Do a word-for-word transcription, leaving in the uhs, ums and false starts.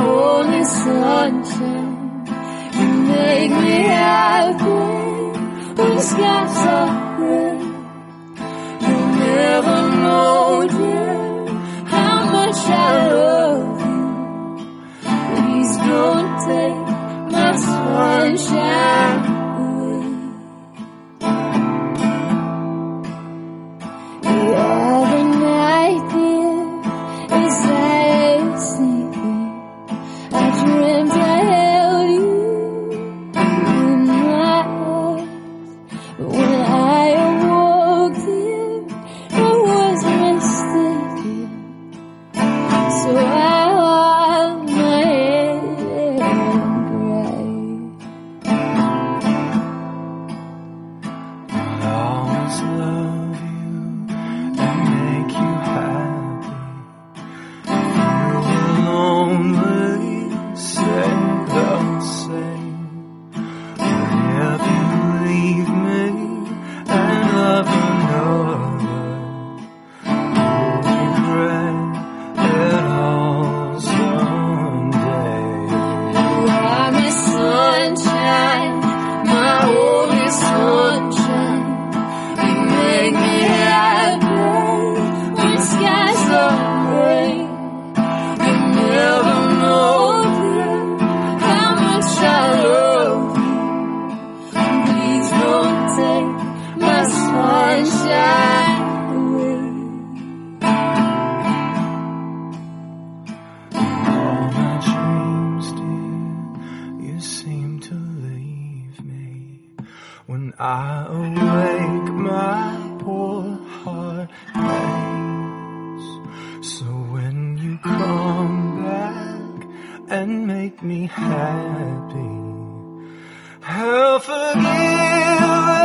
only sunshine. You make me happy when skies are gray. You'll never know, dear, how much I love you. Please don't take my sunshine away. The other night, dear, as I was sleeping, I dreamt I held you in my arms. But when I awoke, dear, I was mistaken. So I hung my head and cried. I'll always love you and make you happy. If you were lonely, say the same. But if you leave me and love another, you'll regret it all someday. You are my sunshine, my only sunshine. You make me happy when skies are gray. You never know, dear, how much I love you. Please don't take my sunshine away. All my dreams, dear, you seem to leave me. When I awake, my poor heart aches. So when you come back and make me happy, I'll forgive